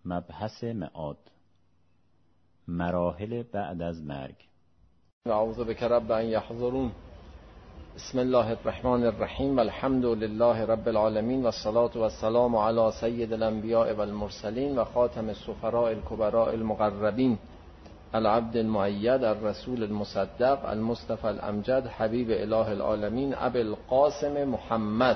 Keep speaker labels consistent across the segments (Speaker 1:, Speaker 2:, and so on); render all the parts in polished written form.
Speaker 1: مبحث معاد، مراحل بعد از مرگ.
Speaker 2: اعوذ بک رب ان یحضرون. بسم الله الرحمن الرحیم، الحمد لله رب العالمین و الصلاة و السلام علی سید الانبیاء و المرسلین و خاتم السفراء الکبراء المقربین، العبد المؤید الرسول المصدق المصطفى الامجد حبیب اله العالمین ابی القاسم محمد.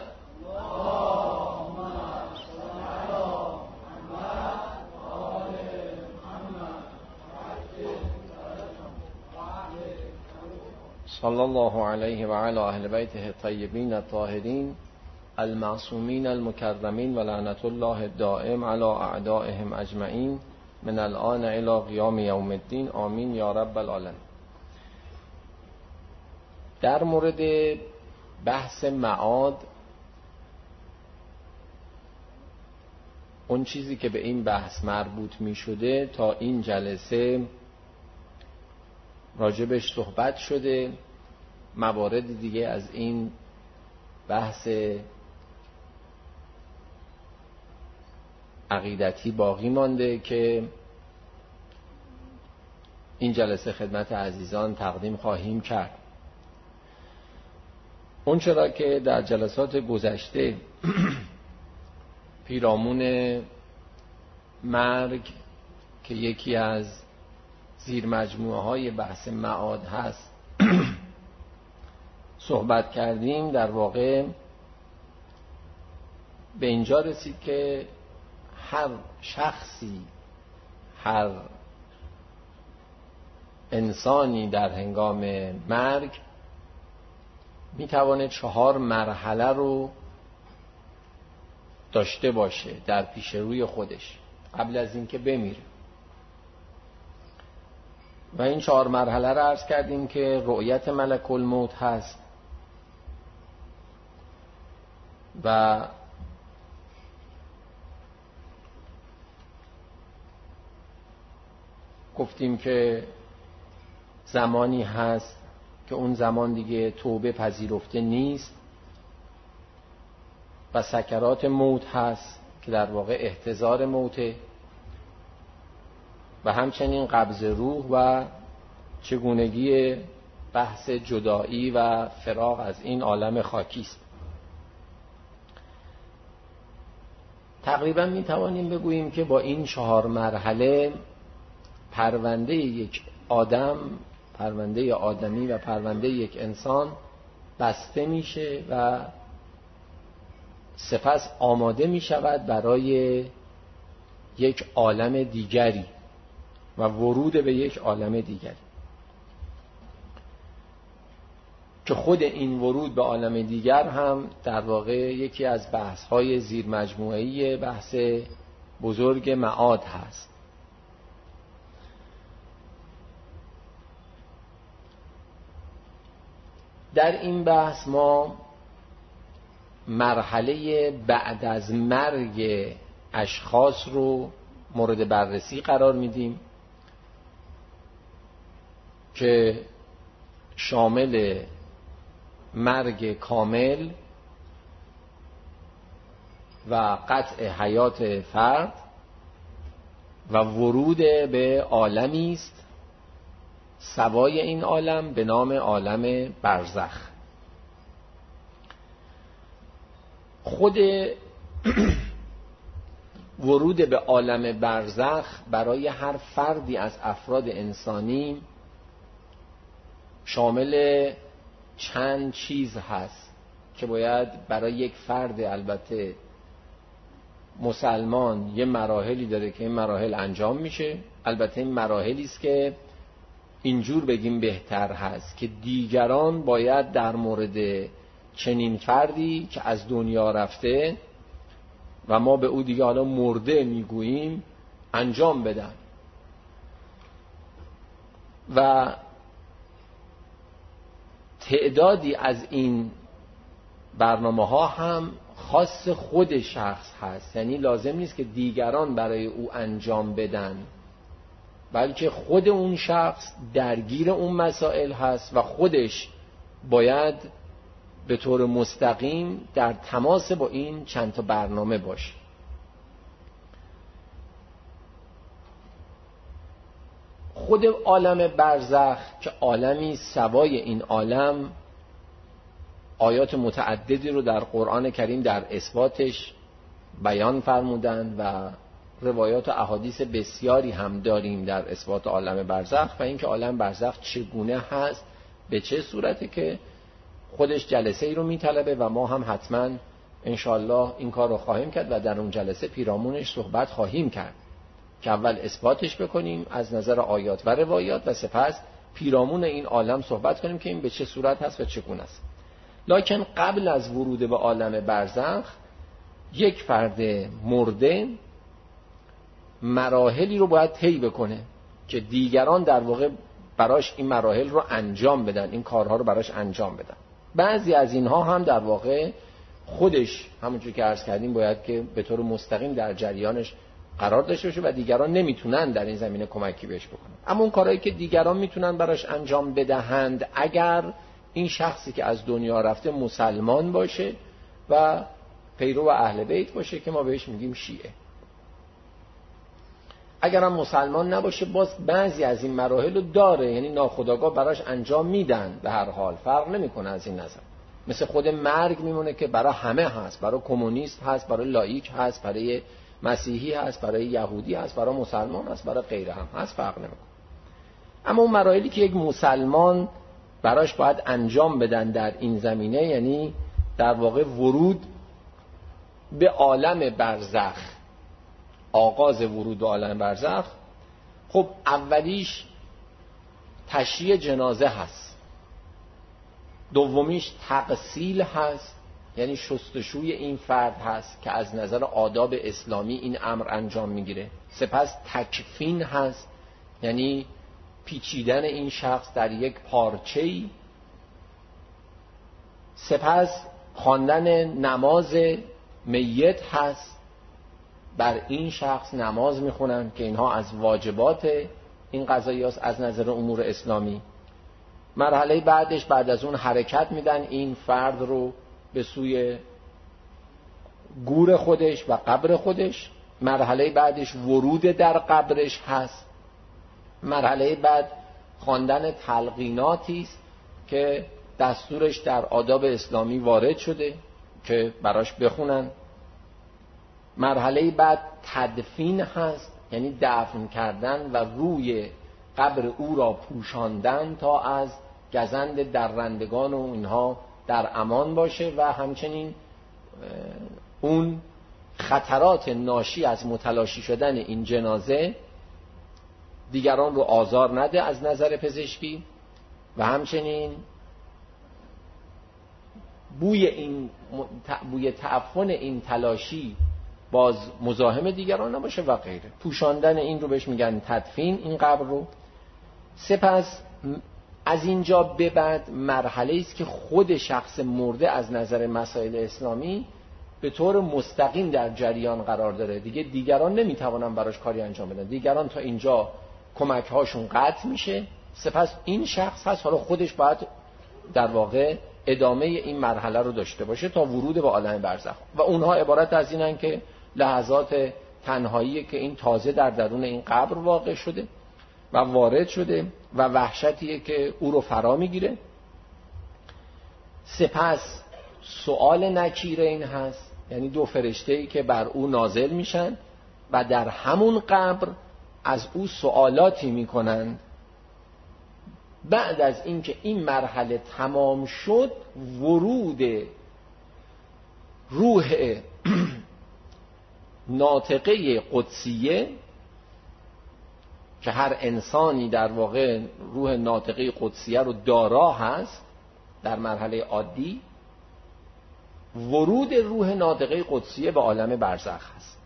Speaker 2: صلی الله علیه و علی اهل بیته الطیبین الطاهرین المعصومین المکرمین و لعنت الله الدائم علی اعدائهم اجمعین من الان الی قیام یوم الدین، آمین یا رب العالمین. در مورد بحث معاد، اون چیزی که به این بحث مربوط می شده تا این جلسه راجبش صحبت شده. موارد دیگه از این بحث عقیدتی باقی مانده که این جلسه خدمت عزیزان تقدیم خواهیم کرد. اون چرا که در جلسات گذشته پیرامون مرگ که یکی از زیر مجموعه های بحث معاد هست صحبت کردیم، در واقع به اینجا رسید که هر شخصی، هر انسانی در هنگام مرگ میتواند 4 مرحله رو داشته باشه در پیش روی خودش قبل از اینکه بمیره. و این 4 مرحله رو عرض کردیم که رؤیت ملک الموت هست و گفتیم که زمانی هست که اون زمان دیگه توبه پذیرفته نیست و سکرات موت هست که در واقع احتضار موته و همچنین قبض روح و چگونگی بحث جدایی و فراق از این عالم خاکی است. تقریبا می توانیم بگوییم که با این 4 مرحله پرونده یک آدم، پرونده آدمی و پرونده یک انسان بسته میشه و سپس آماده می شود برای یک عالم دیگری و ورود به یک عالم دیگری که خود این ورود به عالم دیگر هم در واقع یکی از بحث‌های زیر مجموعه‌ای بحث بزرگ معاد هست. در این بحث ما مرحله بعد از مرگ اشخاص رو مورد بررسی قرار میدیم که شامل مرگ کامل و قطع حیات فرد و ورود به عالمی است سوای این عالم به نام عالم برزخ. خود ورود به عالم برزخ برای هر فردی از افراد انسانی شامل چند چیز هست که باید برای یک فرد البته مسلمان یه مراحلی داره که این مراحل انجام میشه. البته این مراحلی است که اینجور بگیم بهتر هست که دیگران باید در مورد چنین فردی که از دنیا رفته و ما به او دیگه حالا مرده میگوییم انجام بدن و تعدادی از این برنامه ها هم خاص خود شخص هست، یعنی لازم نیست که دیگران برای او انجام بدن بلکه خود اون شخص درگیر اون مسائل هست و خودش باید به طور مستقیم در تماس با این چند تا برنامه باشه. خود عالم برزخ که عالمی سوای این عالم، آیات متعددی رو در قرآن کریم در اثباتش بیان فرمودند و روایات و احادیث بسیاری هم داریم در اثبات عالم برزخ و اینکه عالم برزخ چگونه هست، به چه صورتی که خودش جلسه ای رو میطلبه و ما هم حتما انشالله این کار رو خواهیم کرد و در اون جلسه پیرامونش صحبت خواهیم کرد که اول اثباتش بکنیم از نظر آیات و روایات و سپس پیرامون این عالم صحبت کنیم که این به چه صورت هست و چگونه است. لکن قبل از ورود به عالم برزخ یک فرد مرده مراحلی رو باید طی بکنه که دیگران در واقع براش این مراحل رو انجام بدن، این کارها رو براش انجام بدن. بعضی از اینها هم در واقع خودش همونجور که عرض کردیم باید که به طور مستقیم در جریانش قرار داشته باشه و دیگران نمیتونن در این زمینه کمکی بهش بکنن. اما اون کارهایی که دیگران میتونن براش انجام بدهند اگر این شخصی که از دنیا رفته مسلمان باشه و پیرو اهل بیت باشه که ما بهش میگیم شیعه. اگر هم مسلمان نباشه باز بعضی از این مراحل رو داره، یعنی ناخودآگاه براش انجام میدن، به هر حال فرق نمیکنه از این نظر. مثل خود مرگ میمونه که برای همه هست، برای کمونیست هست، برای لایک هست، برای مسیحی هست، برای یهودی هست، برای مسلمان هست، برای غیره هم هست، فرق نمیکنه. اما اون مراحلی که یک مسلمان براش باید انجام بدن در این زمینه، یعنی در واقع ورود به عالم برزخ، آغاز ورود به عالم برزخ، خب اولیش تشییع جنازه هست، دومیش تغسیل هست، یعنی شستشوی این فرد هست که از نظر آداب اسلامی این امر انجام میگیره. سپس تکفین هست، یعنی پیچیدن این شخص در یک پارچه‌ای. سپس خواندن نماز میت هست، بر این شخص نماز میخونن که اینها از واجبات این قضایی هست از نظر امور اسلامی. مرحله بعدش بعد از اون حرکت میدن این فرد رو به سوی گور خودش و قبر خودش. مرحله بعدش ورود در قبرش هست. مرحله بعد خواندن تلقیناتی است که دستورش در آداب اسلامی وارد شده که براش بخونن. مرحله بعد تدفین هست، یعنی دفن کردن و روی قبر او را پوشاندن تا از گزند درندگان و اینها در امان باشه و همچنین اون خطرات ناشی از متلاشی شدن این جنازه دیگران رو آزار نده از نظر پزشکی و همچنین بوی تعفن این تلاشی باز مزاحم دیگران نباشه و غیره. پوشاندن این رو بهش میگن تدفین، این قبر رو. سپس از اینجا به بعد مرحله است که خود شخص مرده از نظر مسائل اسلامی به طور مستقیم در جریان قرار داره. دیگران نمیتوانن براش کاری انجام بدن. دیگران تا اینجا کمک هاشون قطع میشه. سپس این شخص هست حالا خودش باید در واقع ادامه این مرحله رو داشته باشه تا ورود به عالم برزخ. و اونها عبارت از اینن که لحظات تنهایی که این تازه در درون این قبر واقع شده و وارد شده و وحشتیه که او رو فرا میگیره. سپس سؤال نکیر این هست، یعنی دو فرشته‌ای که بر او نازل میشن و در همون قبر از او سوالاتی میکنند. بعد از اینکه این مرحله تمام شد، ورود روح ناطقه قدسیه که هر انسانی در واقع روح ناطقه قدسیه رو دارا هست در مرحله عادی، ورود روح ناطقه قدسیه به عالم برزخ هست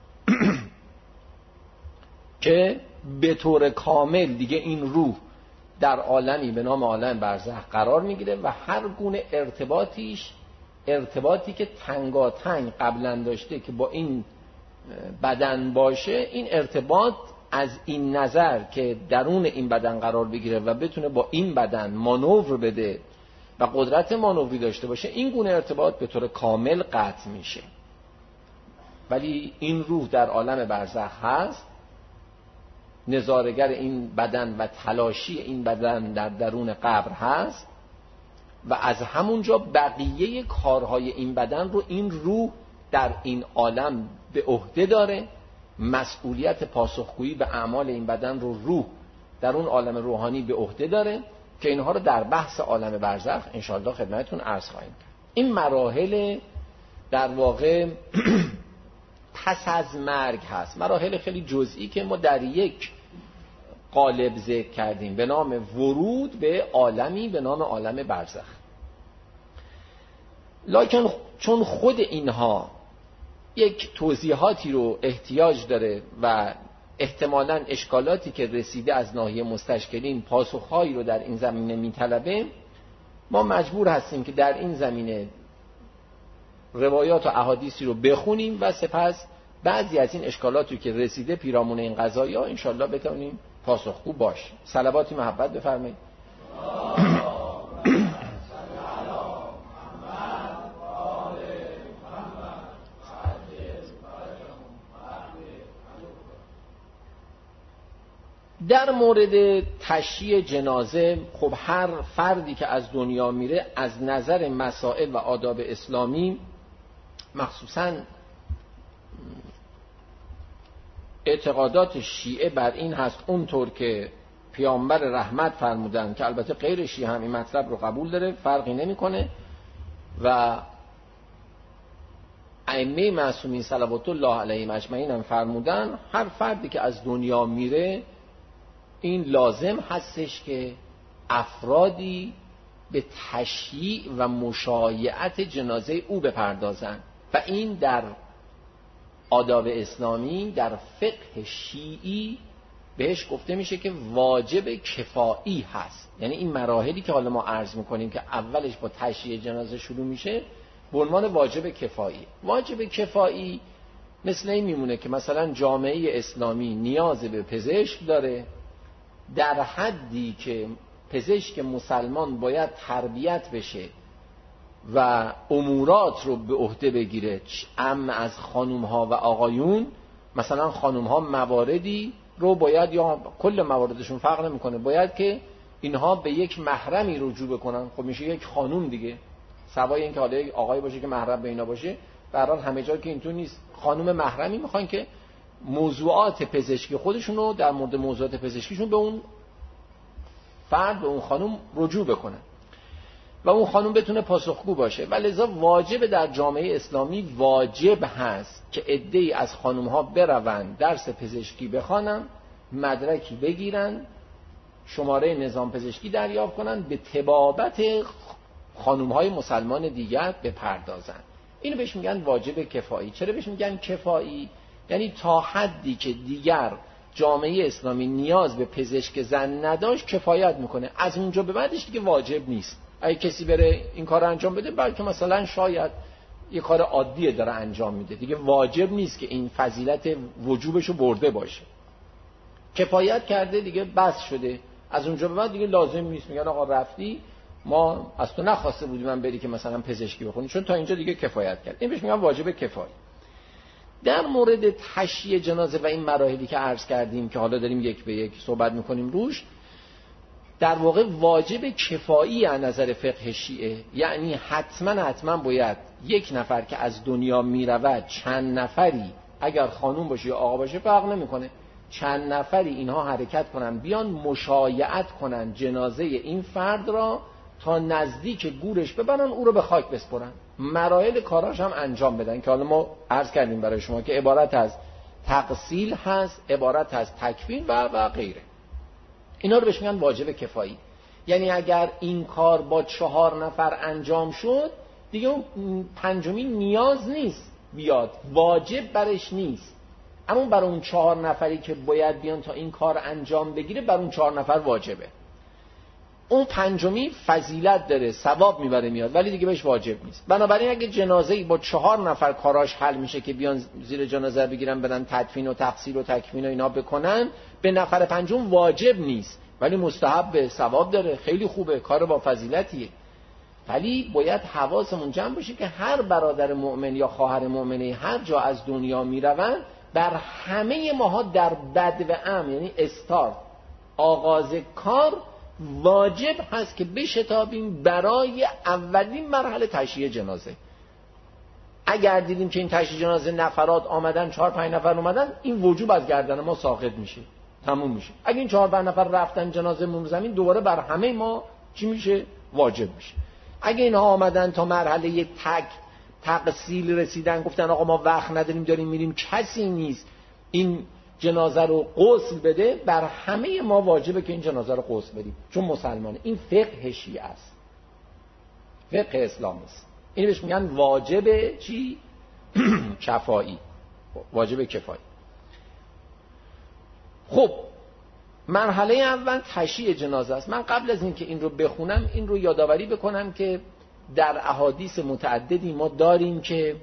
Speaker 2: که به طور کامل دیگه این روح در عالمی به نام عالم برزخ قرار میگیره و هر گونه ارتباطی که تنگاتنگ قبلا داشته که با این بدن باشه، این ارتباط از این نظر که درون این بدن قرار بگیره و بتونه با این بدن مانور بده و قدرت مانوری داشته باشه، این گونه ارتباط به طور کامل قطع میشه. ولی این روح در عالم برزخ هست نظاره‌گر این بدن و تلاشی این بدن در درون قبر هست و از همونجا بقیه کارهای این بدن رو این روح در این عالم به عهده داره. مسئولیت پاسخگویی به اعمال این بدن رو روح در اون عالم روحانی به عهده داره که اینها رو در بحث عالم برزخ انشاءالله خدمتتون عرض خواهیم کرد. این مراحل در واقع پس از مرگ هست، مراحل خیلی جزئی که ما در یک قالب ذکر کردیم به نام ورود به عالمی به نام عالم برزخ. لکن چون خود اینها یک توضیحاتی رو احتیاج داره و احتمالاً اشکالاتی که رسیده از ناحیه مستشکلین پاسخهایی رو در این زمینه میطلبه، ما مجبور هستیم که در این زمینه روایات و احادیثی رو بخونیم و سپس بعضی از این اشکالاتی که رسیده پیرامون این قضایا انشالله بتونیم پاسخگو باشیم. صلواتی محبت بفرمایید. در مورد تشییع جنازه، خب هر فردی که از دنیا میره از نظر مسائل و آداب اسلامی، مخصوصاً اعتقادات شیعه بر این هست اونطور که پیامبر رحمت فرمودن که البته غیر شیعه هم این مطلب رو قبول داره، فرقی نمیکنه و ائمه معصومین صلوات الله علیهم اجمعین هم فرمودن هر فردی که از دنیا میره این لازم هستش که افرادی به تشییع و مشایعت جنازه او بپردازن و این در آداب اسلامی در فقه شیعی بهش گفته میشه که واجب کفایی هست. یعنی این مراحلی که حالا ما عرض میکنیم که اولش با تشییع جنازه شروع میشه به عنوان واجب کفایی. واجب کفایی مثل این میمونه که مثلا جامعه اسلامی نیاز به پزشک داره، در حدی که پزشک مسلمان باید تربیت بشه و امورات رو به عهده بگیره، اما از خانوم ها و آقایون. مثلا خانوم ها مواردی رو باید، یا کل مواردشون فرق نمیکنه، باید که اینها به یک محرمی رجوع بکنن. خب میشه یک خانوم دیگه، سوای اینکه حالا یک آقای باشه که محرم به اینا باشه. به هر حال همه جا که اینطور نیست، خانوم محرمی میخوان که موضوعات پزشکی خودشون رو در مورد موضوعات پزشکیشون به اون فرد، به اون خانوم رجوع بکنن و اون خانوم بتونه پاسخگو باشه. و لذا واجب در جامعه اسلامی واجب هست که عده‌ای از خانوم‌ها بروند درس پزشکی بخوانن، مدرکی بگیرن، شماره نظام پزشکی دریافت کنن، به طبابت خانوم‌های مسلمان دیگر بپردازن. اینو بهش میگن واجب کفایی. چرا بهش میگن کفایی؟ یعنی تا حدی که دیگر جامعه اسلامی نیاز به پزشک زن نداشت کفایت میکنه، از اونجا به بعدش دیگه واجب نیست. اگه کسی بره این کار انجام بده بلکه مثلا شاید یه کار عادیه داره انجام میده، دیگه واجب نیست که این فضیلت وجوبشو برده باشه. کفایت کرده دیگه بس شده، از اونجا به بعد دیگه لازم نیست. میگن آقا رفتی، ما از تو نخواسته بودیم من بری که مثلا پزشکی بخونی، چون تا اینجا دیگه کفایت کرد. این بهش میگن واجب کفایی. در مورد تشییع جنازه و این مراحلی که عرض کردیم که حالا داریم یک به یک صحبت میکنیم روش، در واقع واجب کفایی از نظر فقه شیعه، یعنی حتما باید یک نفر که از دنیا میرود، چند نفری اگر خانوم باشه یا آقا باشه فرق نمیکنه، چند نفری اینها حرکت کنن بیان مشایعت کنن جنازه این فرد را تا نزدیک گورش ببرن، او رو به خاک بسپرن، مراحل کاراش هم انجام بدن که حالا ما عرض کردیم برای شما که عبارت از تغسیل هست، عبارت از تکفین و غیره. اینا رو بهش میگن واجب کفایی. یعنی اگر این کار با 4 نفر انجام شد دیگه اون پنجمی نیاز نیست بیاد، واجب برش نیست، اما برای اون 4 نفری که باید بیان تا این کار انجام بگیره بر اون 4 نفر واجبه. اون پنجمی فضیلت داره، ثواب میبره میاد، ولی دیگه بهش واجب نیست. بنابراین اگه جنازه‌ای با 4 نفر کاراش حل میشه که بیان زیر جنازه بگیرن بدن تدفین و تغسیل و تکفین و اینا بکنن، به نفر پنجم واجب نیست ولی مستحب، ثواب داره، خیلی خوبه، کار با فضیلتیه. ولی باید حواسمون جمع باشه که هر برادر مؤمن یا خواهر مؤمنه هر جا از دنیا میروند بر همه ماها در بدو یعنی استارت آغاز کار واجب هست که بشتابیم برای اولین مرحله تشییع جنازه. اگر دیدیم که این تشییع جنازه نفرات آمدن 4-5 نفر اومدن، این وجوب از گردن ما ساقط میشه، تموم میشه. اگه این 4-5 نفر رفتن جنازه مون زمین، دوباره بر همه ما چی میشه؟ واجب میشه. اگه اینها آمدن تا مرحله تغسیل رسیدن، گفتن آقا ما وقت نداریم داریم میریم، کسی نیست این جنازه رو غسل بده، بر همه ما واجبه که این جنازه رو غسل بدیم، چون مسلمانه. این فقه شیعه است، فقه اسلام است. این بهش میگن واجب چی؟ کفایی، واجب کفایی. خب مرحله اول تشییع جنازه است. من قبل از اینکه این رو بخونم این رو یادآوری بکنم که در احادیث متعددی ما داریم که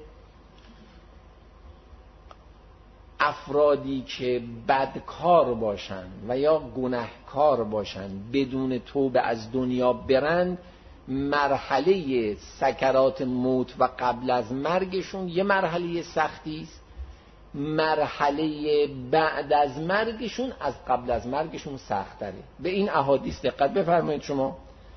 Speaker 2: افرادی که بدکار باشن و یا گناهکار باشن بدون توبه از دنیا برند، مرحله سکرات موت و قبل از مرگشون یه مرحله سختی است، مرحله بعد از مرگشون از قبل از مرگشون سخت‌تره. به این احادیث دقت بفرمایید شما.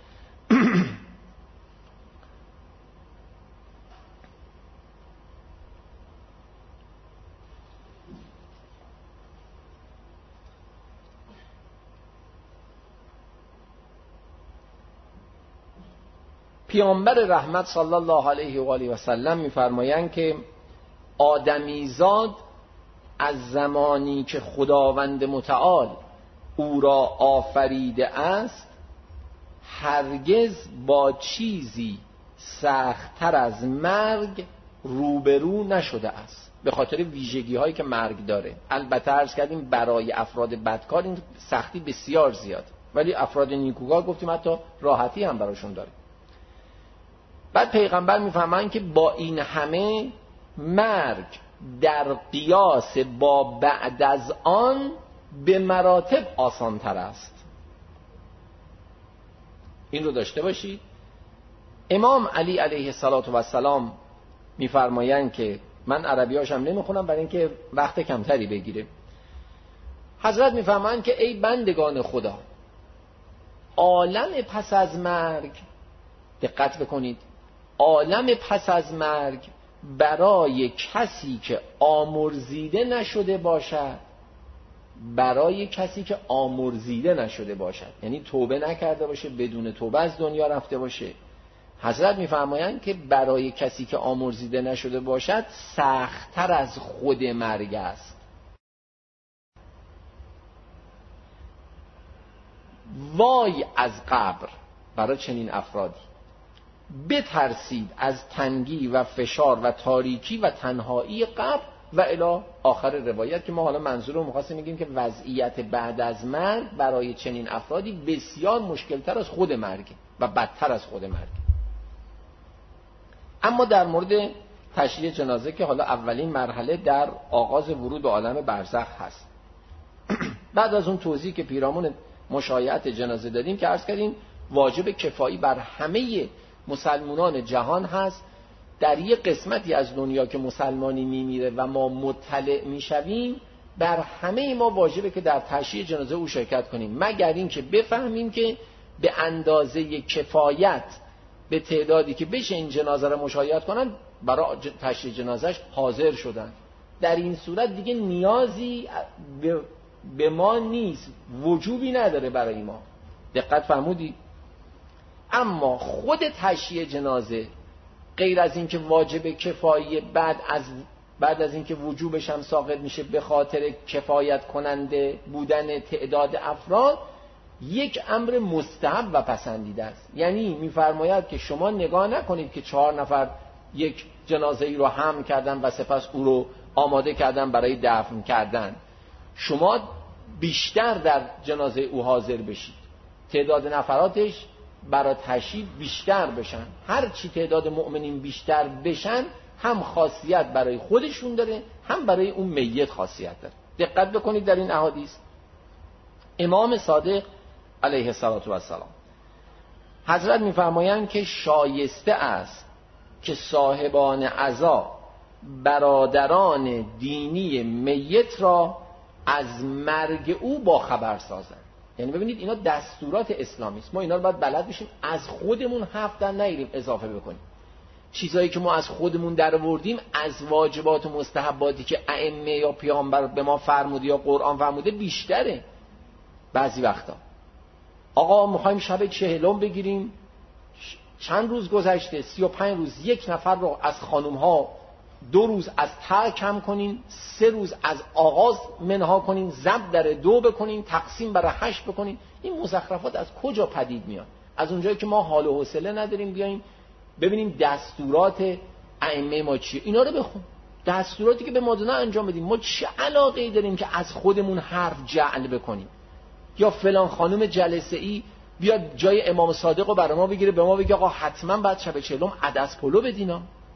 Speaker 2: پیامبر رحمت صلی الله علیه و آله و سلم می‌فرمایند که آدمیزاد از زمانی که خداوند متعال او را آفریده است هرگز با چیزی سخت‌تر از مرگ روبرو نشده است، به خاطر ویژگی هایی که مرگ داره. البته عرض کردیم برای افراد بدکار این سختی بسیار زیاد، ولی افراد نیکوکار گفتیم حتی راحتی هم براشون داره. بعد پیغمبر میفهمن که با این همه مرگ در قیاس با بعد از آن به مراتب آسان تر است. این رو داشته باشید. امام علی علیه السلام میفرمایند که من عربیاشم نمیخونم برای اینکه وقت کمتری بگیره. حضرت میفرمایند که ای بندگان خدا، عالم پس از مرگ، دقت بکنید، عالم پس از مرگ برای کسی که آمرزیده نشده باشد، برای کسی که آمرزیده نشده باشد یعنی توبه نکرده باشه، بدون توبه از دنیا رفته باشه، حضرت میفرمایند که برای کسی که آمرزیده نشده باشد سخت‌تر از خود مرگ است. وای از قبر برای چنین افرادی، بترسید از تنگی و فشار و تاریکی و تنهایی قبر و الی آخر روایت، که ما حالا منظور رو می‌خواستیم بگیم که وضعیت بعد از مرگ برای چنین افرادی بسیار مشکل‌تر از خود مرگ و بدتر از خود مرگ. اما در مورد تشییع جنازه که حالا اولین مرحله در آغاز ورود به عالم برزخ هست، بعد از اون توضیح که پیرامون مشایعت جنازه دادیم که عرض کردیم واجب کفایی بر همه مسلمانان جهان هست. در یک قسمتی از دنیا که مسلمانی میمیره و ما مطلع میشویم، بر همه ما واجبه که در تشییع جنازه او شرکت کنیم، مگر این که بفهمیم که به اندازه کفایت به تعدادی که بشه این جنازه را مشایعت کنن برای تشییع جنازهش حاضر شدن. در این صورت دیگه نیازی به ما نیست، وجوبی نداره برای ما. دقت فرمودی؟ اما خود تشییع جنازه غیر از این که واجب کفایی بعد از این که وجوبش هم ساقط میشه به خاطر کفایت کننده بودن تعداد افراد، یک امر مستحب و پسندیده است. یعنی میفرماید که شما نگاه نکنید که 4 نفر یک جنازه ای رو حمل کردن و سپس او رو آماده کردن برای دفن کردن، شما بیشتر در جنازه او حاضر بشید، تعداد نفراتش برای تشییع بیشتر بشن. هر چی تعداد مؤمنین بیشتر بشن هم خاصیت برای خودشون داره، هم برای اون میت خاصیت داره. دقت بکنید در این احادیث. امام صادق علیه السلام حضرت میفرمایند که شایسته است که صاحبان عزا برادران دینی میت را از مرگ او با خبر سازند. یعنی ببینید اینا دستورات اسلامی است، ما اینا رو باید بلد بشیم، از خودمون حرف در نیاریم اضافه بکنیم. چیزایی که ما از خودمون در آوردیم از واجبات و مستحباتی که ائمه یا پیامبر به ما فرموده یا قرآن فرموده بیشتره. بعضی وقتا آقا میخوایم شب 40 بگیریم، چند روز گذشته 35 روز یک نفر رو از خانوم ها 2 روز از تر کم کنین، 3 روز از آغاز منها کنین، ضرب در 2 بکنین، تقسیم بر 8 بکنین. این مزخرفات از کجا پدید میاد؟ از اونجایی که ما حال و حوصله نداریم بیایم ببینیم دستورات ائمه ما چیه، اینا رو بخون. دستوراتی که به ما دادن انجام بدیم. ما چه علاقه‌ای داریم که از خودمون حرف جعل بکنیم؟ یا فلان خانم جلسه ای بیاد جای امام صادق رو برای ما بگیره به ما بگه آقا حتما بعد شب 40 عدس پلو بدینا.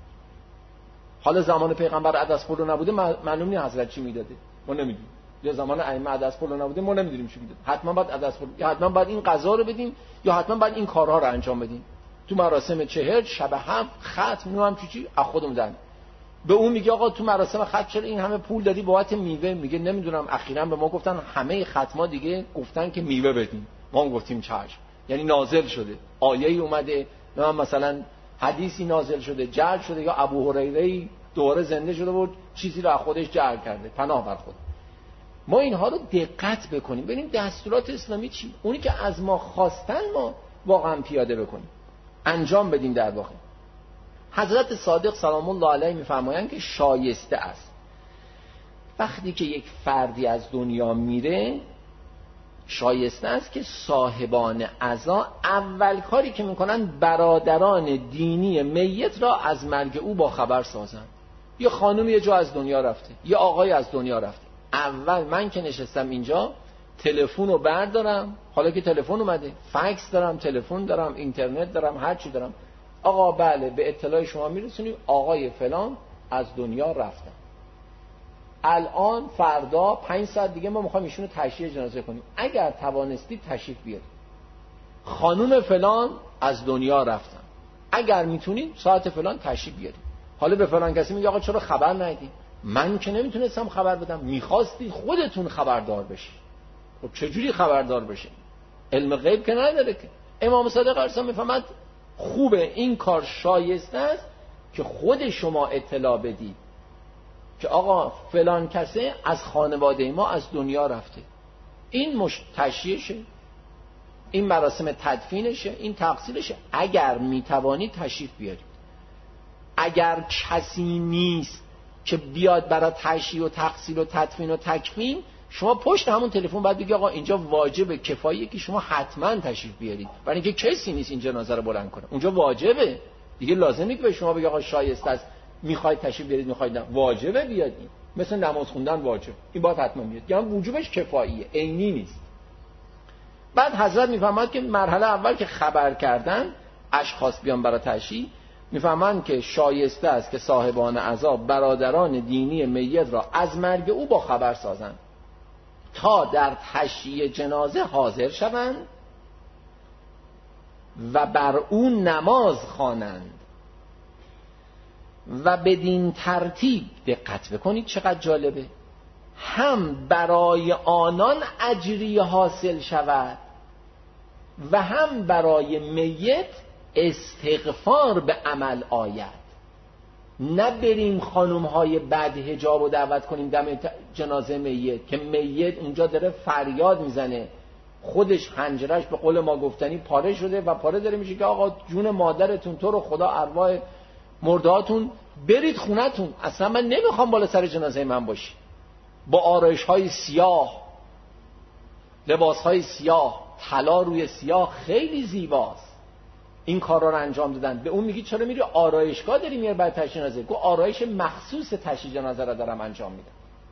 Speaker 2: حالا زمان پیغمبر عدس پلو نبوده، معلوم نیست حضرت چی میداده، ما نمیدونیم. یا زمان ائمه عدس پلو نبوده، ما نمیدونیم چی میداده. حتما بعد عدس پلو، یا حتما بعد این غذا رو بدیم، یا حتما بعد این کارها رو انجام بدیم. تو مراسم 40 شب 7 ختم نوام چی از خودمون دادن. به اون میگه آقا تو مراسم ختم چرا این همه پول دادی بابت میوه؟ میگه نمیدونم، اخیراً به ما گفتن همه ختما دیگه گفتن که میوه بدیم. ما هم گفتیم چشم. یعنی نازل شده، آیه‌ای اومده، مثلا حدیثی نازل شده، جعل شده، یا ابو هریره دوباره زنده شده بود چیزی رو از خودش جعل کرده، پناه بر خود. ما اینها رو دقت بکنیم ببینیم دستورات اسلامی چی، اونی که از ما خواستن ما واقعا پیاده بکنیم، انجام بدیم. در واقع حضرت صادق سلام الله علیه میفرمایند که شایسته است وقتی که یک فردی از دنیا میره، شایسته است که صاحبان عزا اول کاری که میکنن برادران دینی میت را از مرگ او با خبر سازند. یه خانم یه جا از دنیا رفته، یه آقای از دنیا رفته، اول من که نشستم اینجا تلفن رو بردارم، حالا که تلفن اومده، فکس دارم، تلفن دارم، اینترنت دارم، هر چی دارم، آقا بله به اطلاع شما میرسونیم آقای فلان از دنیا رفتن، الان فردا 5 ساعت دیگه ما میخوایم ایشونو تشییع جنازه کنیم، اگر توانستید تشریف بیارید. خانم فلان از دنیا رفتن، اگر میتونید ساعت فلان تشریف بیارید. حالا به فلان کسی میگه آقا چرا خبر ندید؟ من که نمیتونستم خبر بدم. میخواستید خودتون خبردار بشید. خب چجوری خبردار بشید؟ علم غیب که نداره که. امام صادق علیه السلام میفهمد خوبه، این کار شایسته است که خود شما اطلاع بدید که آقا فلان کسی از خانواده ما از دنیا رفته، این تشییعشه، این مراسم تدفینشه، این تغسیلشه، اگر میتوانید تشریف بیارید. اگر کسی نیست که بیاد برای تشییع و تغسیل و تدفین و تکفین، شما پشت همون تلفن باید بگی آقا اینجا واجبه، کفاییه که شما حتما تشریف بیارید، برای اینکه کسی نیست این جنازه رو بلند کنه. اونجا واجبه دیگه، لازم نیست به شما بگی آقا شایسته است میخواید تشریف بیارید، میخواید نه، واجبه بیارید. مثل نماز خوندن واجب، این باید حتما بیاد، یعنی وجوبش کفاییه، عینی نیست. بعد حضرت میفهمد که مرحله اول که خبر کردن اشخاص بیان برای تشییع، میفهمند که شایسته است که صاحبان عزا برادران دینی میت را از مرگ او با خبر سازند تا در تشییع جنازه حاضر شوند و بر او نماز خوانند و بدین ترتیب، دقت بکنید چقدر جالبه، هم برای آنان اجری حاصل شود و هم برای میت استغفار به عمل آید. نه بریم خانم‌های بد حجاب رو دعوت کنیم دم جنازه میت که میت اونجا داره فریاد میزنه، خودش خنجرش به قول ما گفتنی پاره شده و پاره داره میشه که آقا جون مادرتون تو رو خدا ارواح مردهاتون برید خونتون، اصلا من نمیخوام بالا سر جنازه من باشی. با آرایش‌های سیاه، لباس‌های سیاه، طلا روی سیاه، خیلی زیباست. این کارا رو انجام دادن. به اون میگی چرا میری آرایشگاه داری میری بعد تشییع جنازه؟ گو آرایش مخصوص تشییع جنازه رو دارم انجام میدم.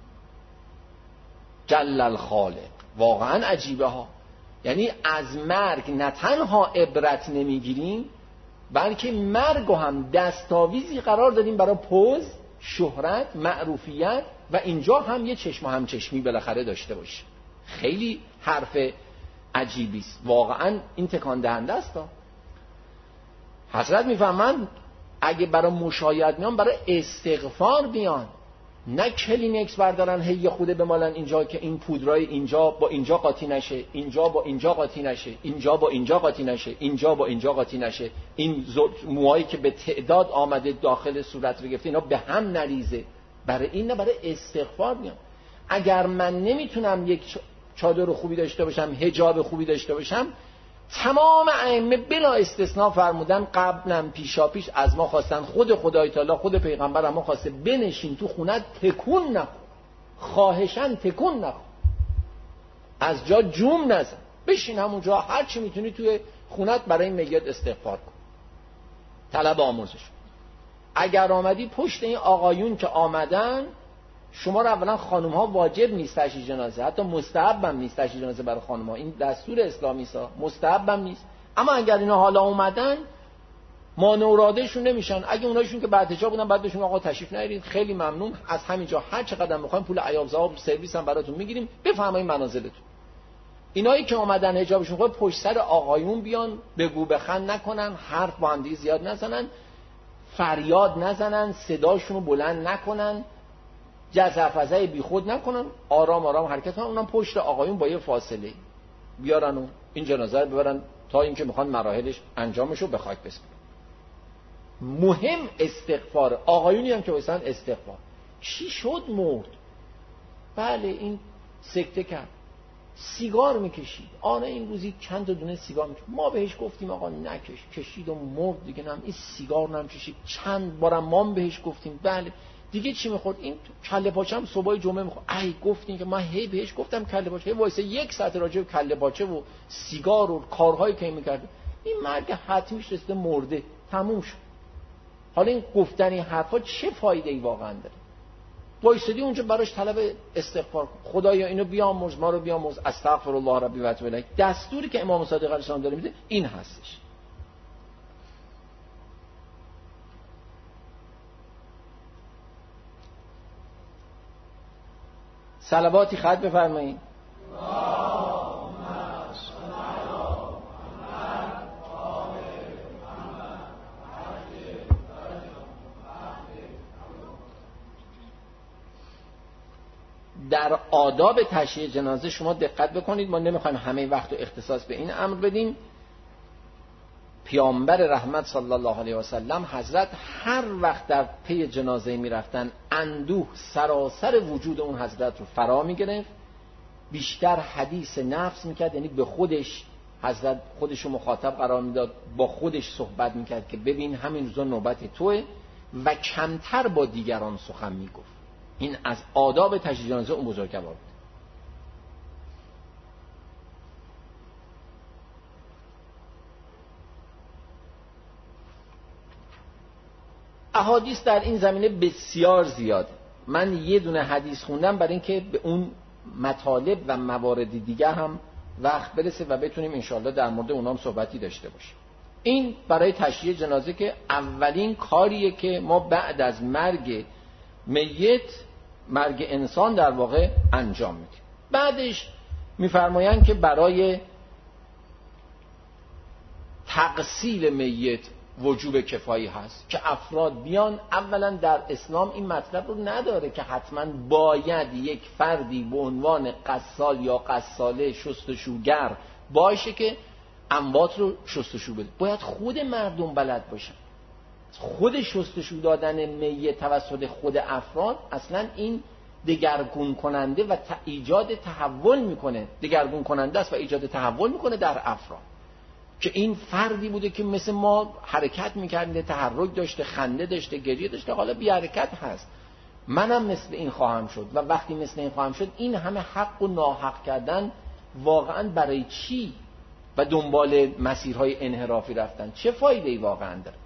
Speaker 2: جل الخالق، واقعا عجیبه ها. یعنی از مرگ نه تنها عبرت نمیگیریم، بلکه مرگو هم دستاویزی قرار دادیم برای پوز، شهرت، معروفیت و اینجا هم یه چشم و همچشمی بالاخره داشته باشه. خیلی حرف عجیبی است، واقعا این تکان دهنده است. حضرت میفهمند اگه برای مشاید میان برای استغفار بیان، نه کلینکس بردارن هی یه خوده بمالن اینجا که این پودرای اینجا با اینجا قاطی نشه، اینجا با اینجا قاطی نشه، اینجا با اینجا قاطی نشه، اینجا با اینجا قاطی نشه، این موهایی که به تعداد آمده داخل صورت رو گرفته اینا به هم نریزه. برای این نه، برای استغفار میان. اگر من نمیتونم یک چادر خوبی داشته باشم، حجاب خوبی داشته باشم، تمام ائمه بلا استثناء فرمودن قبلا پیشاپیش از ما خواستن، خود خدای تعالی خود پیغمبر ما خواسته بنشین تو خونت، تکون نخور، خواهشاً تکون نخور، از جا جوم نزن، بشین همونجا، هر چی میتونی توی خونت برای این میت استغفار کن، طلب آمرزش. اگر آمدی پشت این آقایون که آمدن، شما رو اولا خانم ها واجب نیست تشییع جنازه، حتی مستحب هم نیست تشییع جنازه برای خانم ها، این دستور اسلامی است، مستحب هم نیست. اما اگر اینا حالا اومدن مانع ارادهشون نمیشن. اگه اونایشون که بعد حجاب بودن بعد بهشون آقا تشریف نیارید، خیلی ممنون، از همینجا هر چقدر میخوایم پول عیاب زواب سرویس هم براتون میگیریم، بفرمایید منازلتون. اینایی که اومدن حجابشون خود پشت سر آقایون بیان، بگو بخند نکنن، حرف با هم دیگه زیاد نزنن، فریاد نزنن، صداشون رو بلند نکنن، جزع‌فزع بی خود نکنن، آرام آرام حرکت کنن. اونم پشت آقایون با یه فاصله بیارن و این جنازه رو ببرن تا اینکه میخوان مراحلش انجامش رو به خاک بسپارن. مهم استغفار. آقایونی هم که واسن استغفار. چی شد؟ مرد. بله این سکته کرد، سیگار میکشید، آره این روزی چند تا دونه سیگار میکشید، ما بهش گفتیم آقا نکش، کشید و مرد دیگه، نم این سیگار نمیکشید، چند بارم ما بهش گفتیم، بله دیگه چی میخورد؟ این کله پاچه هم صبح جمعه میخورد. ای گفتین که من هی بهش گفتم کله پاچه، هی وایسه یک ساعت راجع به کله پاچه و سیگار و کارهایی که میکرد، این مرگ حتمیش رسیده، مرده، تموم شد. حالا این گفتن این حرفا چه فایده ای واقعا داره؟ وایسادی اونجا براش طلب استغفار کن، خدایا اینو بیامرز، ما رو بیامرز، استغفر الله ربی و اتوب الیه. دستوری که امام صادق علیه السلام داره میده این هستش. صلواتی خط بفرمایید. در آداب تشییع جنازه شما دقت بکنید، ما نمیخوایم همه وقت رو اختصاص به این امر بدیم. پیامبر رحمت صلی الله علیه و سلم حضرت هر وقت در پی جنازه میرفتن، اندوه سراسر وجود اون حضرت رو فرا میگرفت، بیشتر حدیث نفس میکرد، یعنی به خودش، حضرت خودش رو مخاطب قرار میداد، با خودش صحبت میکرد که ببین همین روزا نوبت توه، و کمتر با دیگران سخن میگفت. این از آداب تشییع جنازه اون بزرگوار بود. احادیث در این زمینه بسیار زیاده. من یه دونه حدیث خوندم برای اینکه به اون مطالب و موارد دیگه هم وقت برسه و بتونیم انشالله در مورد اونام صحبتی داشته باشیم. این برای تشییع جنازه که اولین کاریه که ما بعد از مرگ میت، مرگ انسان در واقع انجام میدیم. بعدش میفرمایند که برای تغسیل میت وجوب کفایی هست که افراد بیان. اولا در اسلام این مطلب رو نداره که حتما باید یک فردی به عنوان غسال یا غساله شستشوگر باشه که اموات رو شستشو بده. باید خود مردم بلد باشن. خود شستشو دادن میت توسط خود افراد اصلا این دگرگون کننده و ایجاد تحول میکنه، دگرگون کننده است و ایجاد تحول میکنه در افراد. که این فردی بوده که مثل ما حرکت میکرده، تحرک داشته، خنده داشته، گریه داشته، حالا بی حرکت هست. منم مثل این خواهم شد و وقتی مثل این خواهم شد، این همه حق و ناحق کردن واقعا برای چی؟ و دنبال مسیرهای انحرافی رفتن چه فایده ای واقعا داره؟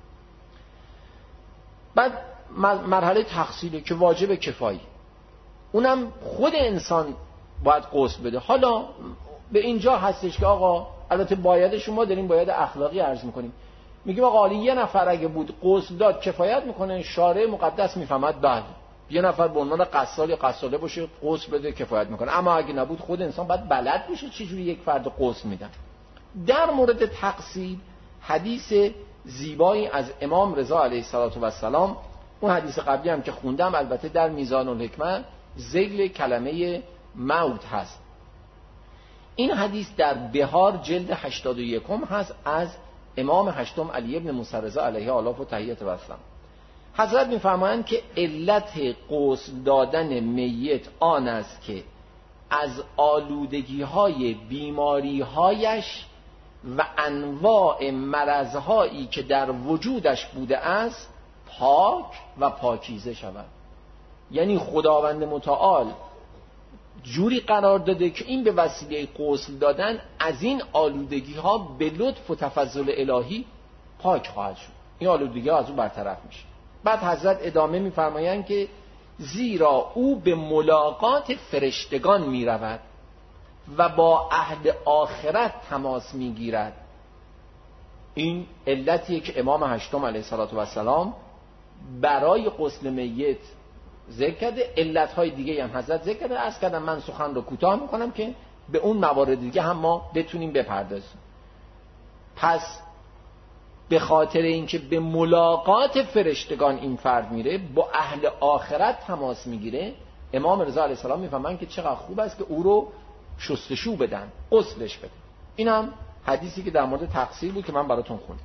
Speaker 2: بعد مرحله تغسیله که واجب کفایی، اونم خود انسان باید غسل بده. حالا به اینجا هستش که آقا البته باید شما داریم باید اخلاقی عرض میکنیم، میگیم آقا یه نفر اگه بود غسل داد کفایت میکنه، شارع مقدس میفهمد بله یه نفر به عنوان غسال یا غساله باشه غسل بده کفایت میکنه. اما اگه نبود خود انسان باید بلد بشه چجوری یک فرد غسل میدن. در مورد تغسیل حدیث زیبایی از امام رضا علیه السلام. اون حدیث قبلی هم که خوندم البته در میزان الحکمه ذیل کلمه موت هست. این حدیث در بهار جلد 81 هست از امام هشتم علی ابن موسی رضا علیه آلاف و تحیت و السلام. حضرت می‌فرمایند که علت غسل دادن میت آن است که از آلودگی‌های بیماری‌هایش و انواع مرض‌هایی که در وجودش بوده است پاک و پاکیزه شود. یعنی خداوند متعال جوری قرار داده که این به وسیله غسل دادن از این آلودگی‌ها به لطف و تفضل الهی پاک خواهد شد. این آلودگی‌ها از او برطرف میشه. بعد حضرت ادامه می‌فرمایند که زیرا او به ملاقات فرشتگان می‌رود و با اهل آخرت تماس می‌گیرد. این علتیه که امام هشتم علیه السلام برای غسل میت ذکر کرده. علت‌های دیگه هم حضرت ذکر کرده. عرض کردم من سخن رو کوتاه می‌کنم که به اون موارد دیگه هم ما بتونیم بپردازیم. پس به خاطر اینکه به ملاقات فرشتگان این فرد میره، با اهل آخرت تماس میگیره، امام رضا علیه السلام میفهمن که چقدر خوب است که او رو شستشو بدن، غسلش بدن. این هم حدیثی که در مورد تغسیل بود که من براتون خوندم.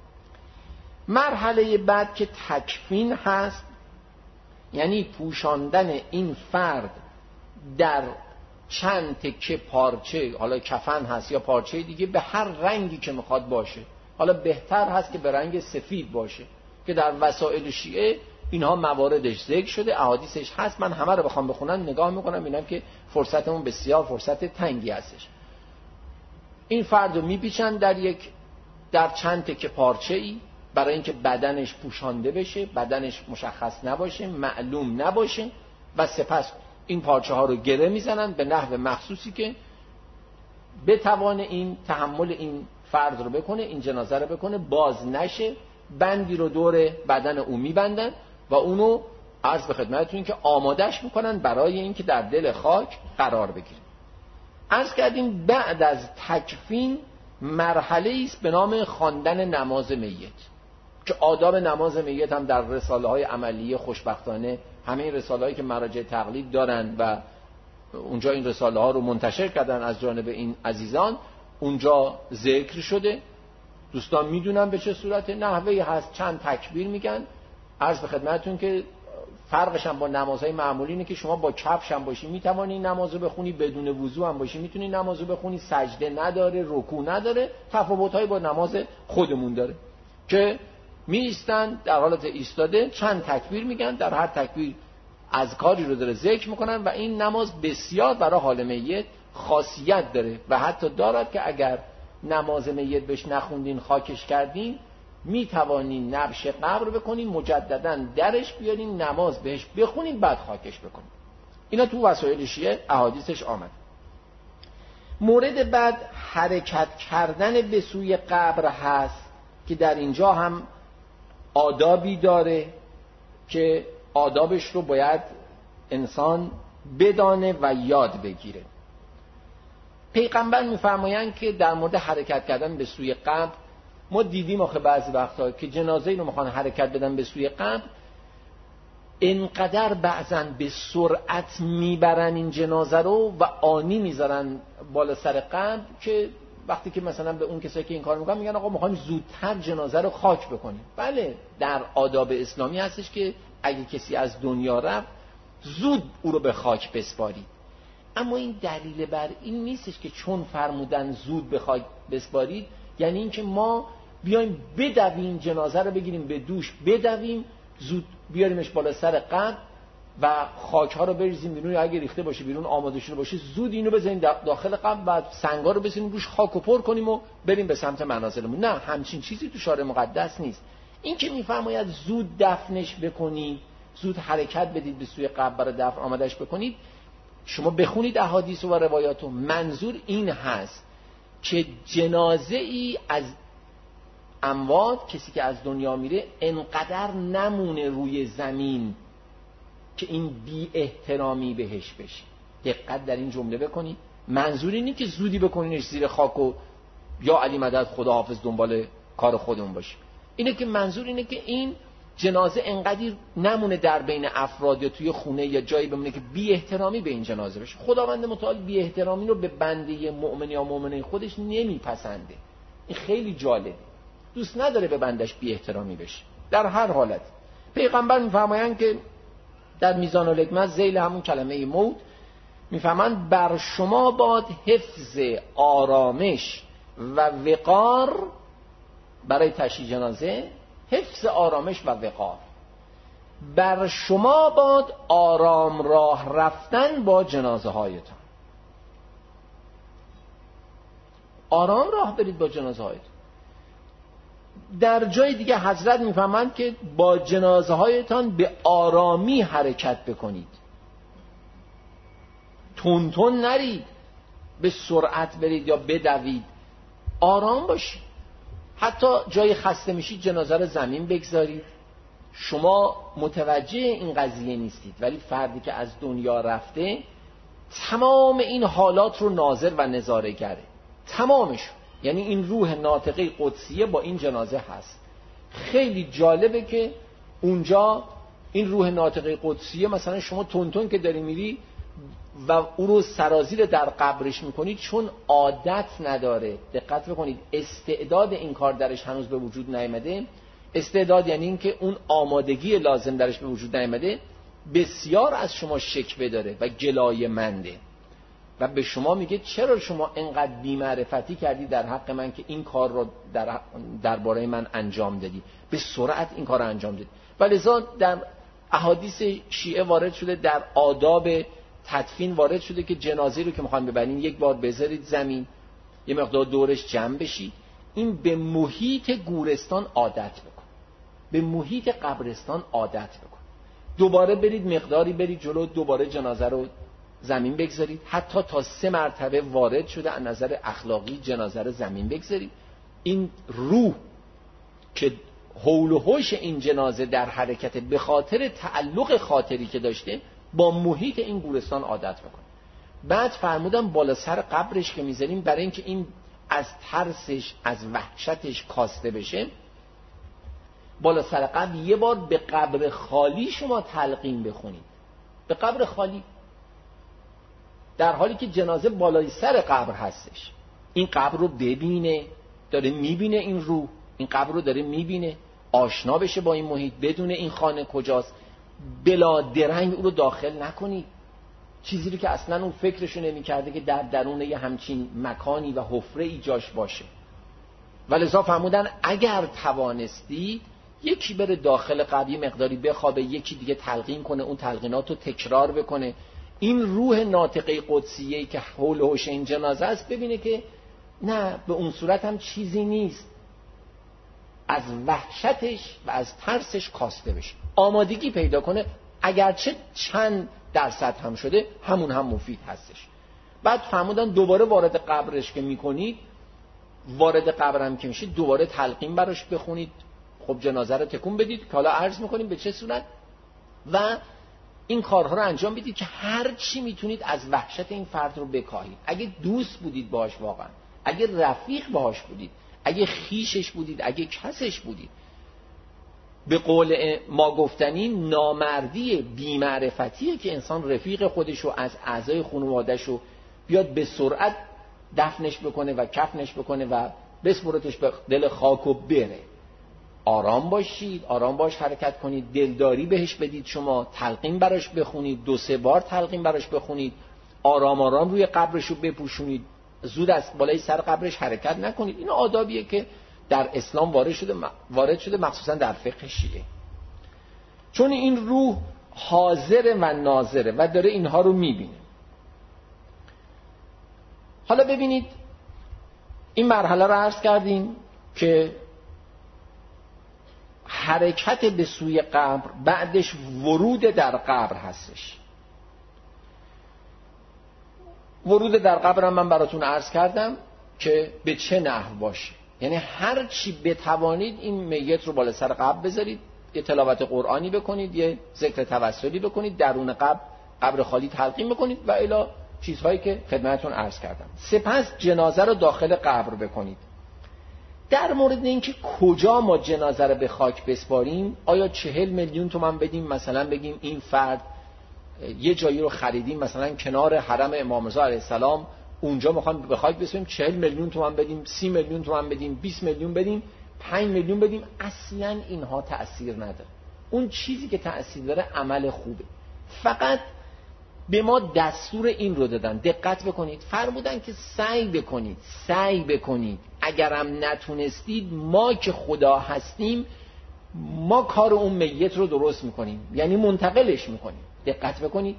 Speaker 2: مرحله بعد که تکفین هست، یعنی پوشاندن این فرد در چند تکه پارچه، حالا کفن هست یا پارچه دیگه، به هر رنگی که میخواد باشه. حالا بهتر هست که به رنگ سفید باشه که در وسائل شیعه اینها مواردش ذکر شده، احادیثش هست. من همه رو بخوام بخونم نگاه میکنم ببینم که فرصتمون بسیار فرصت تنگی هستش. این فرد رو میپیچن در چند تکه پارچه‌ای برای اینکه بدنش پوشانده بشه، بدنش مشخص نباشه، معلوم نباشه، و سپس این پارچه ها رو گره میزنن به نحو مخصوصی که بتوانه این تحمل این فرد رو بکنه، این جنازه رو بکنه، باز نشه. بندی رو دور بدن او میبندن و اونو عرض به خدمتتون که آمادش میکنن برای اینکه در دل خاک قرار بگیره. عرض کردیم بعد از تکفین مرحله است به نام خواندن نماز میت که آداب نماز میت هم در رساله های عملیه خوشبختانه همه این رساله هایی که مراجع تقلید دارن و اونجا این رساله ها رو منتشر کردن از جانب این عزیزان، اونجا ذکر شده. دوستان میدونن به چه صورت نحوهی هست. چند تکبیر میگن. عرض به خدمتتون که فرقش هم با نمازهای معمولی اینه که شما با کفش هم باشی میتوانی نمازو بخونی، بدون وضو هم باشی میتونی نمازو بخونی، سجده نداره، رکوع نداره. تفاوت‌هایی با نماز خودمون داره که میایستن در حالت ایستاده، چند تکبیر میگن، در هر تکبیر اذکاری رو داره ذکر میکنن و این نماز بسیار برای حال میت خاصیت داره و حتی دارد که اگر نماز میت بهش نخوندین، خاکش کردین، میتوانین نبش قبر بکنین، مجددا درش بیارین، نماز بهش بخونین، بعد خاکش بکنین. اینا تو وسایل شیعه احادیثش آمد. مورد بعد حرکت کردن به سوی قبر هست که در اینجا هم آدابی داره که آدابش رو باید انسان بدانه و یاد بگیره. پیغمبر میفرمایند که در مورد حرکت کردن به سوی قبر، ما دیدیم آخه بعضی وقتا که جنازه اینو میخوان حرکت بدن به سوی قبر، اینقدر بعضن به سرعت میبرن این جنازه رو و آنی میذارن بالا سر قبر که وقتی که مثلا به اون کسایی که این کار میکنن میگن آقا میخوایم زودتر جنازه رو خاک بکنیم. بله، در آداب اسلامی هستش که اگه کسی از دنیا رفت زود او رو به خاک بسپارید، اما این دلیل بر این نیستش که چون فرمودن زود به خاک بسپارید یعنی این که ما بیایم بدویم جنازه رو بگیریم به دوش، بدویم زود بیاریمش بالا سر قبر و خاک ها رو بریزیم بیرون، یا اگه ریخته باشه بیرون آماده شده باشه زود اینو بزنیم داخل قبر، بعد سنگا رو بزنیم روش خاک و پر کنیم و بریم به سمت منازلمون. نه، همچین چیزی تو شارع مقدس نیست. این که میفرماید زود دفنش بکنید، زود حرکت بدید به سوی قبر برای دفن آمادش بکنید، شما بخونید احادیث و روایاتو، منظور این هست که جنازه ای از اموات، کسی که از دنیا میره، انقدر نمونه روی زمین که این بی احترامی بهش بشه. دقت در این جمله بکنید. منظور اینه که زودی بکنینش زیر خاک و یا علی مدد خداحافظ دنبال کار خودمون باشیم. اینه که منظور اینه که این جنازه انقدر نمونه در بین افراد یا توی خونه یا جایی بمونه که بی احترامی به این جنازه بشه. خداوند متعال بی احترامی رو به بنده مؤمن یا مؤمنه خودش نمیپسنده. این خیلی جالبه، دوست نداره به بندش بی احترامی بشه در هر حالت. پیغمبر میفرمایند که در میزان الحکمت ذیل همون کلمه موت میفهمند بر شما باد حفظ آرامش و وقار برای تشییع جنازه، حفظ آرامش و وقار. بر شما باد آرام راه رفتن با جنازه هایتان. آرام راه برید با جنازه هایتان. در جای دیگه حضرت میفهمند که با جنازه هایتان به آرامی حرکت بکنید، تون نرید، به سرعت برید یا بدوید، آرام باشید. حتی جای خسته میشید جنازه رو زمین بگذارید. شما متوجه این قضیه نیستید ولی فردی که از دنیا رفته تمام این حالات رو ناظر و نظاره گره، تمامش. یعنی این روح ناطقه قدسیه با این جنازه هست. خیلی جالبه که اونجا این روح ناطقه قدسیه مثلا شما تون که داری میری و او رو سرازیر در قبرش میکنید، چون عادت نداره، دقت بکنید، استعداد این کار درش هنوز به وجود نیامده. استعداد یعنی این که اون آمادگی لازم درش به وجود نیامده. بسیار از شما شکوه داره و گلایه منده و به شما میگه چرا شما اینقدر بی‌معرفتی کردی در حق من که این کار رو درباره من انجام دادی، به سرعت این کار رو انجام دادی. ولذا در احادیث شیعه وارد شده، در آداب تدفین وارد شده که جنازه رو که میخوان ببرین یک بار بذارید زمین، یه مقدار دورش جمع بشید. این به محیط گورستان عادت بکن، به محیط قبرستان عادت بکن. دوباره برید مقداری برید جلو، دوباره جنازه رو زمین بگذارید. حتی تا 3 مرتبه وارد شده از نظر اخلاقی جنازه رو زمین بگذارید. این روح که حول و حوش این جنازه در حرکت به خاطر تعلق خاطری که داشته با محیط این گورستان عادت بکن. بعد فرمودم بالا سر قبرش که میذاریم برای اینکه این از ترسش از وحشتش کاسته بشه، بالا سر قبر یه بار به قبر خالی شما تلقین بخونید. به قبر خالی، در حالی که جنازه بالای سر قبر هستش. این قبر رو ببینه، داره میبینه، این روح این قبر رو داره میبینه، آشنا بشه با این محیط، بدونه این خانه کجاست. بلا درنگ او رو داخل نکنید، چیزی رو که اصلا اون فکرشو نمی کرده که در درون یه همچین مکانی و حفره ای جاش باشه. ولذا فرمودن اگر توانستی یکی بره داخل قبر مقداری بخوابه، یکی دیگه تلقین کنه، اون تلقینات رو تکرار بکنه. این روح ناطقه قدسیه‌ای که حول و حوش این جنازه است ببینه که نه، به اون صورت هم چیزی نیست، از وحشتش و از ترسش کاسته بشه، آمادگی پیدا کنه. اگرچه چند درصد هم شده همون هم مفید هستش. بعد فرمودن دوباره وارد قبرش که میکنید، وارد قبر هم که میشید دوباره تلقین براش بخونید. خب جنازه رو تکون بدید که حالا عرض میکنیم به چه صورت، و این کارها رو انجام بدید که هر چی میتونید از وحشت این فرد رو بکاهید. اگه دوست بودید باهاش، واقعا اگه رفیق باهاش بودید، اگه خیشش بودید، اگه کسش بودید، به قول ما گفتنی نامردی بی‌معرفتیه که انسان رفیق خودشو از اعضای خانواده‌شو بیاد به سرعت دفنش بکنه و کفنش بکنه و بسپرتش به دل خاک و بره. آرام باشید، آرام باش حرکت کنید، دلداری بهش بدید، شما تلقین براش بخونید، 2-3 بار تلقین براش بخونید، آرام آرام روی قبرشو بپوشونید، زود از بالای سر قبرش حرکت نکنید. این آدابیه که در اسلام وارد شده مخصوصا در فقه شیعه، چون این روح حاضر و ناظره و داره اینها رو میبینه. حالا ببینید این مرحله رو عرض کردیم که حرکت به سوی قبر، بعدش ورود در قبر هستش. ورود در قبر هم من براتون عرض کردم که به چه نحو باشه. یعنی هر چی بتوانید این میت رو بالا سر قبر بذارید، یه تلاوت قرآنی بکنید، یه ذکر توسلی بکنید، درون قبر خالی تلقین بکنید و الی چیزهایی که خدمتتون عرض کردم. سپس جنازه رو داخل قبر بکنید. در مورد اینکه کجا ما جنازه رو به خاک بسپاریم، آیا 40 میلیون تومان بدیم، مثلا بگیم این فرد یه جایی رو خریدیم مثلا کنار حرم امام رضا علیه السلام، اونجا میخوایم به خاک بسپاریم، 40 میلیون تومان بدیم، 30 میلیون تومان بدیم، 20 میلیون بدیم، 5 میلیون بدیم، اصلا اینها تأثیر نداره. اون چیزی که تأثیر داره عمل خوبه. فقط به ما دستور این رو دادن، دقت بکنید، فرمودن که سعی بکنید اگرم نتونستید، ما که خدا هستیم ما کار اون میت رو درست میکنیم، یعنی منتقلش میکنیم. دقت بکنید،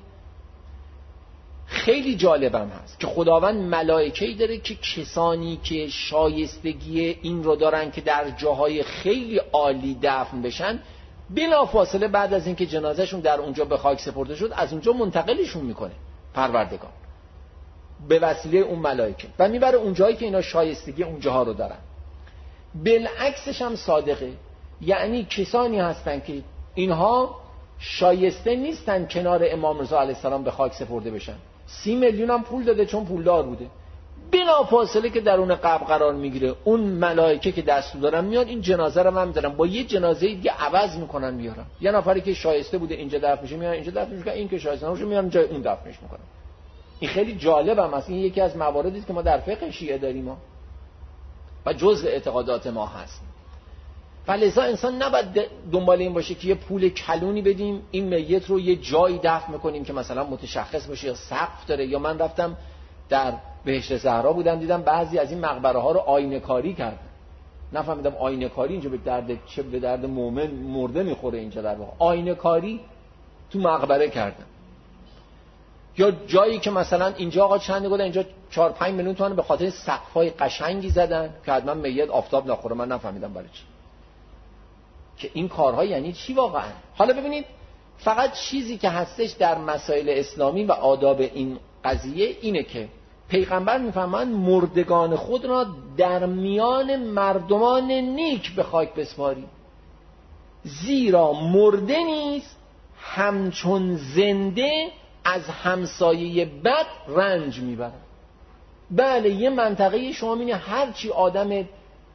Speaker 2: خیلی جالبم هست که خداوند ملائکه‌ای داره که کسانی که شایستگی این رو دارن که در جاهای خیلی عالی دفن بشن، بلافاصله بعد از اینکه جنازهشون در اونجا به خاک سپرده شد از اونجا منتقلشون میکنه پروردگار به وسیله اون ملائکه و میبره اونجایی که اینا شایستگی اونجاها رو دارن. بالعکسش هم صادقه، یعنی کسانی هستن که اینها شایسته نیستن کنار امام رضا علیه السلام به خاک سپرده بشن، 30 میلیون هم پول داده چون پولدار بوده، بلافاصله که درون قبر قرار میگیره اون ملائکه که دستور دارن میاد این جنازه رو هم دارن با یه جنازه دیگه عوض میکنن میارن. یه نفری که شایسته بوده اینجا دفن میشه میارن اینجا دفن میشه، این که شایسته نباشه میارن جای اون دفنش میکنن. این خیلی جالبم است، این یکی از مواردی است که ما در فقه شیعه داریم ما و جزء اعتقادات ما هست. فلذا انسان نباید دنبال این باشه که یه پول کلونی بدیم این میت رو یه جایی دفن میکنیم که مثلا متشخص باشه یا سقف داره. یا من رفتم در بهشت زهرا بودم دیدم بعضی از این مقبره ها رو آینه کاری کردن، نفهمیدم آینه کاری اینجا به درد چه به درد مومن مرده میخوره اینجا، در واقع آینه کاری تو مقبره کردن. یا جایی که مثلا اینجا آقا چند گفتن اینجا 4-5 میلیون تومان به خاطر سقف‌های قشنگی زدن که حتما میت آفتاب نخوره. من نفهمیدم برای چی که این کارها یعنی چی واقعا. حالا ببینید فقط چیزی که هستش در مسائل اسلامی و آداب این قضیه اینه که پیغمبر میفرمایند مردگان خود را در میان مردمان نیک به خاک بسپارید، زیرا مرده نیست همچون زنده از همسایه بد رنج میبرد. بله یه منطقه شما میبینید هرچی آدم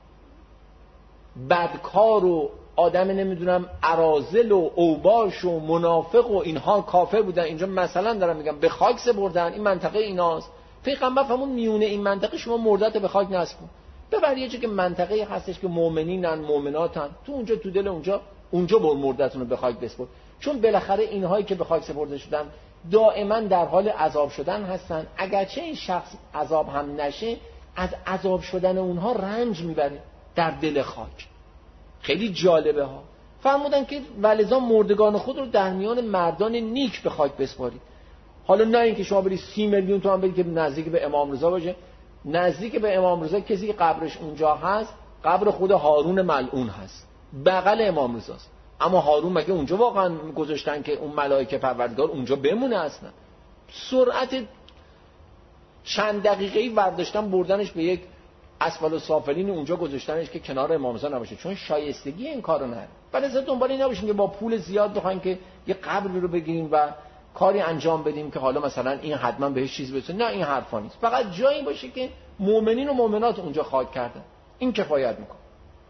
Speaker 2: بدکار و آدم نمیدونم اراذل و اوباش و منافق و اینها کافر بودن اینجا مثلا دارم میگم به خاک سپردن، این منطقه ایناست. پیغمبر فرمود میونه این منطقه شما مردت به خاک نسپار، ببر یه جا که منطقه هستش که مؤمنینن مؤمناتن، تو اونجا تو دل اونجا بر مردتون رو به خاک بسپار. چون بالاخره اینهایی که به خاک سپرده شدن دائما در حال عذاب شدن هستن، اگرچه این شخص عذاب هم نشه از عذاب شدن اونها رنج میبره در دل خاک. خیلی جالبه ها. فرمودن که ولذا مردگان خود رو در میان مردان نیک به خاک بسپارید. حالا نه اینکه شما برید 30 میلیون تومان بدید که نزدیک به امام رضا باشه. نزدیک به امام رضا کسی که قبرش اونجا هست قبر خود هارون ملعون هست، بغل امام رضاست. اما هارون مگه اونجا واقعا گذاشتن که اون ملائکه پروردگار اونجا بمونه؟ اصلا سرعت چند دقیقه‌ای برداشتن بردنش به یک اسفل السافلین اونجا گذاشتنش که کنار امام رضا نباشه، چون شایستگی این کارو نداره. ولی دنبال این نباشیم که با پول زیاد بخوایم که یه قبر رو بگیریم و کاری انجام بدیم که حالا مثلا این حتما بهش چیز برسه. نه این حرفا نیست. فقط جایی باشه که مؤمنین و مؤمنات اونجا خاک کردن، این کفایت میکنه.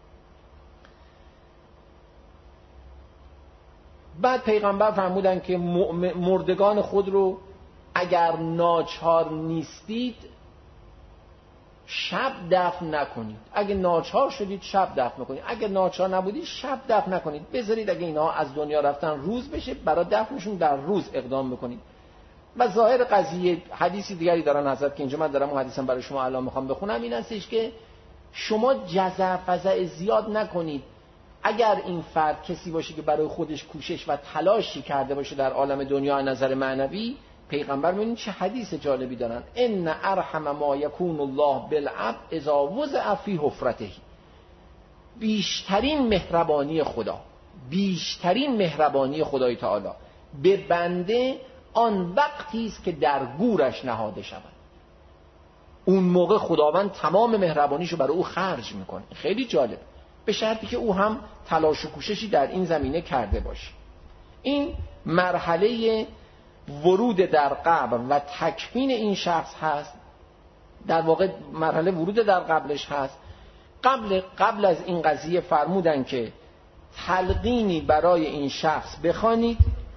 Speaker 2: بعد پیغمبر فرمودن که مردگان خود رو اگر ناچار نیستید شب دفن نکنید. اگه ناچار شدید شب دفن کنید، اگه ناچار نبودید شب دفن نکنید، بذارید اگه اینا از دنیا رفتن روز بشه برای دفنشون در روز اقدام بکنید. و ظاهر قضیه حدیثی دیگری دارن حضرت که اینجا من دارم اون حدیثم برای شما الان میخوام بخونم، این هستش که شما جزع فزع زیاد نکنید. اگر این فرد کسی باشه که برای خودش کوشش و تلاشی کرده باشه در عالم دنیا از نظر معنوی، پیغمبر میگن چه حدیث جالبی دارن، ان ارحم ما یکون الله بالعبد اذا وضع فی حفرته. بیشترین مهربانی خدای تعالی به بنده آن وقتی است که در گورش نهاده شود. اون موقع خداوند تمام مهربانیشو برای او خرج میکنه. خیلی جالب، به شرطی که او هم تلاش و کوششی در این زمینه کرده باشه. این مرحله ورود در قبر و تکفین این شخص هست، در واقع مرحله ورود در قبرش هست. قبل از این قضیه فرمودن که تلقینی برای این شخص بخوانید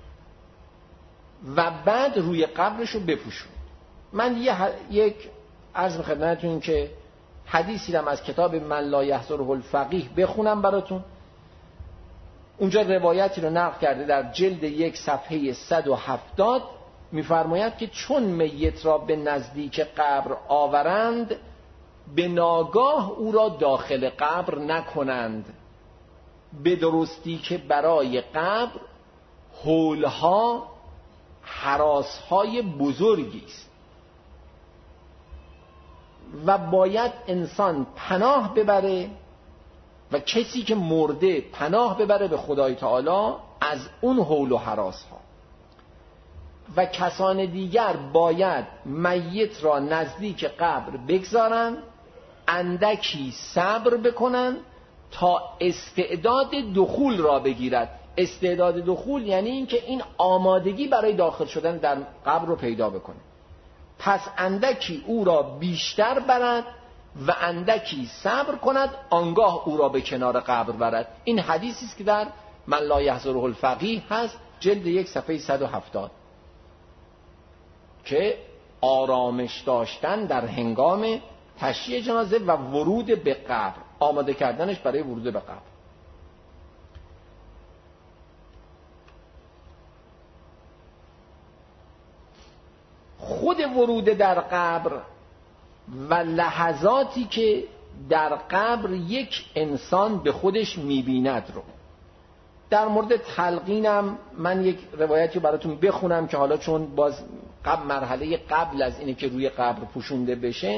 Speaker 2: و بعد روی قبرشو بپوشون. من یک عرض به خدمتتون که حدیثی هم از کتاب من لا یحضره الفقیه بخونم براتون. اونجا روایتی رو نقل کرده در جلد 1 صفحه 170 میفرماید که چون میت را به نزدیک قبر آورند به ناگاه او را داخل قبر نکنند، به درستی که برای قبر هولها هراسهای بزرگی است و باید انسان پناه ببره و کسی که مرده پناه ببره به خدای تعالی از اون هول و هراس ها و کسان دیگر باید میت را نزدیک قبر بگذارن، اندکی صبر بکنن تا استعداد دخول را بگیرد. استعداد دخول یعنی این که این آمادگی برای داخل شدن در قبر رو پیدا بکنه. پس اندکی او را بیشتر برد و اندکی صبر کند، آنگاه او را به کنار قبر برد. این حدیثی است که در من لا یحضره الفقیه هست، جلد 1 صفحه 170، که آرامش داشتن در هنگام تشییع جنازه و ورود به قبر، آماده کردنش برای ورود به قبر. خود ورود در قبر و لحظاتی که در قبر یک انسان به خودش میبیند رو، در مورد تلقینم من یک روایتی براتون بخونم که حالا چون باز مرحله قبل از اینه که روی قبر پوشونده بشه،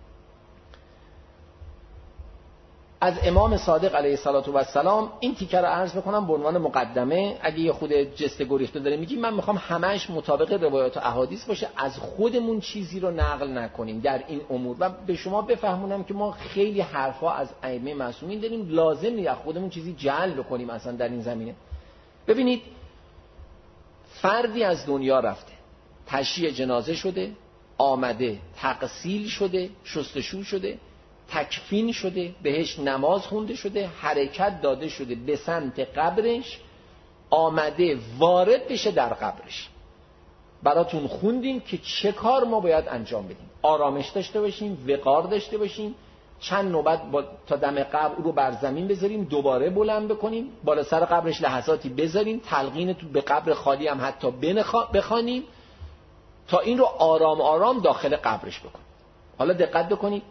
Speaker 2: از امام صادق علیه السلام این تیکه رو عرض میکنم به عنوان مقدمه. اگه یه خود جست گریخته داره میگیم، من میخوام همش مطابق روایات و احادیث باشه، از خودمون چیزی رو نقل نکنیم در این امور و به شما بفهمونم که ما خیلی حرفا از ائمه معصومین داریم، لازم نیست خودمون چیزی جعل بکنیم اصلا در این زمینه. ببینید، فردی از دنیا رفته، تشییع جنازه شده، آمده، تغسیل شده، شستشو شده، تکفین شده، بهش نماز خونده شده، حرکت داده شده به سمت قبرش، آمده وارد بشه در قبرش. براتون خوندیم که چه کار ما باید انجام بدیم. آرامش داشته باشیم، وقار داشته باشیم، چند نوبت تا دم قبر او رو بر زمین بذاریم، دوباره بلند بکنیم، بالا سر قبرش لحظاتی بذاریم، تلقین تو به قبر خالی هم حتی بخوانیم تا این رو آرام آرام داخل قبرش بکنیم. حالا دقت بکنید،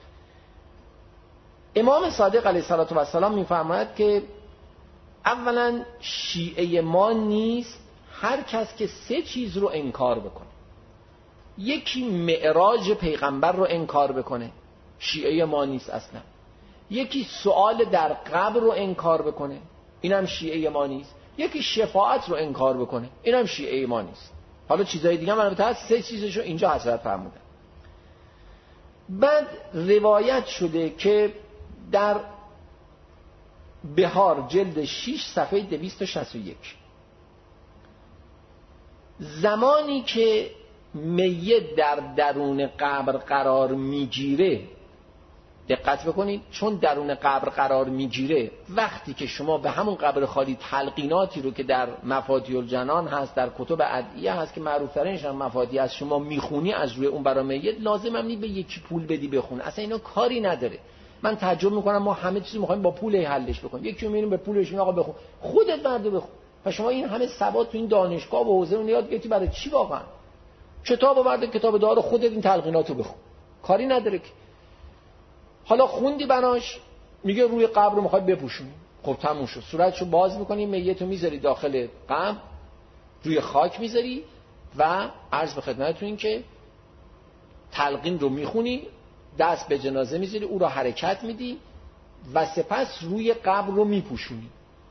Speaker 2: امام صادق علیه السلام میفرماید که اولا شیعه ما نیست هر کس که 3 چیز رو انکار بکنه. یکی معراج پیغمبر رو انکار بکنه، شیعه ما نیست اصلا. یکی سوال در قبر رو انکار بکنه، اینم شیعه ما نیست. یکی شفاعت رو انکار بکنه، اینم شیعه ما نیست. حالا چیزای دیگه هم البته هست، 3 چیزشو اینجا حضرت فرمودن. بعد روایت شده که در بهار جلد 6 صفحه 261 زمانی که میت در درون قبر قرار میگیره، دقت بکنید، چون درون قبر قرار میگیره، وقتی که شما به همون قبر خالی تلقیناتی رو که در مفاتیح الجنان هست، در کتب ادعیه هست که معروف ترینش هم مفاتیح هست، شما میخونی از روی اون برای میت، لازم هم نی به یکی پول بدی بخونه، اصلا اینا کاری نداره. من تعجب میکنم ما همه چیز میخوایم با پول حلش بکنیم. یکی میریم به پولش میگیم آقا بخون، خودت برده بخون. و شما این همه سواد تو این دانشگاه و حوزه رو یاد گرفتی برای چی واقعا؟ کتابو برده، کتاب دار، خودت این تلقیناتو بخون، کاری نداره که. حالا خوندی بناش، میگه روی قبر رو میخوای بپوشونی، خب تموم شد. صورتشو باز میکنی، میتو میذاری داخل قبر، روی خاک میذاری و عرض به خدمتتون این که تلقین رو میخونی، دست به جنازه میذاری، او را حرکت میدی و سپس روی قبر رو میپوشونی.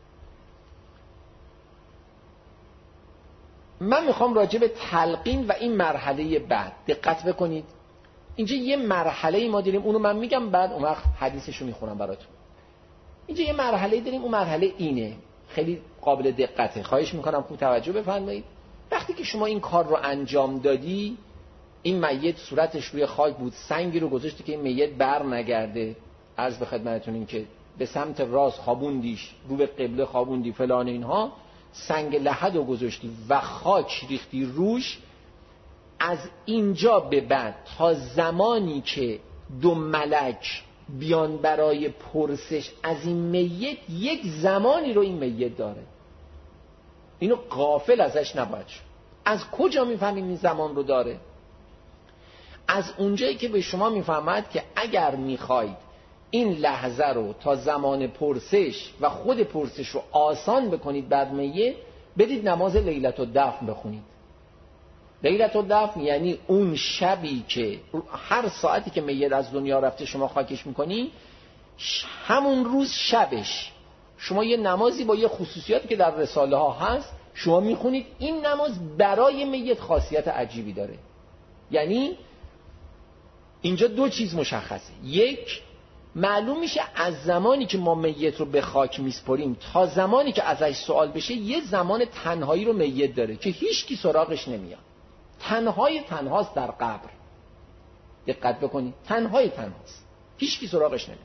Speaker 2: من میخوام راجع به تلقین و این مرحله بعد دقت بکنید. اینجا یه مرحله ما داریم، اونو من میگم بعد اون وقت حدیثشو میخونم براتون. اینجا یه مرحله داریم، اون مرحله اینه، خیلی قابل دقته، خواهش میکنم خوب توجه بفرمایید. وقتی که شما این کار رو انجام دادی، این میت صورتش روی خاک بود، سنگی رو گذاشتی که این میت بر نگرده، عرض به خدمتتون این که به سمت راست خوابوندیش، رو به قبله خوابوندی فلان اینها، سنگ لحد رو گذاشتی و خاک ریختی روش، از اینجا به بعد تا زمانی که 2 ملک بیان برای پرسش از این میت، یک زمانی رو این میت داره. اینو غافل ازش نباید شد. از کجا میفهمیم این زمان رو داره؟ از اونجایی که به شما میفهمد که اگر میخواید این لحظه رو تا زمان پرسش و خود پرسش رو آسان بکنید بر میت، بدید نماز لیلة الدفن بخونید. لیلة الدفن یعنی اون شبی که هر ساعتی که میت از دنیا رفته شما خاکش میکنی، همون روز شبش شما یه نمازی با یه خصوصیاتی که در رساله ها هست شما میخونید. این نماز برای میت خاصیت عجیبی داره. یعنی اینجا 2 چیز مشخصه. یک، معلوم میشه از زمانی که ما میت رو به خاک میسپریم تا زمانی که ازش سوال بشه، یه زمان تنهایی رو میت داره که هیچ کی سراغش نمیاد. تنهاست در قبر. دقت بکنید، تنهاست، هیچ کی سراغش نمیاد.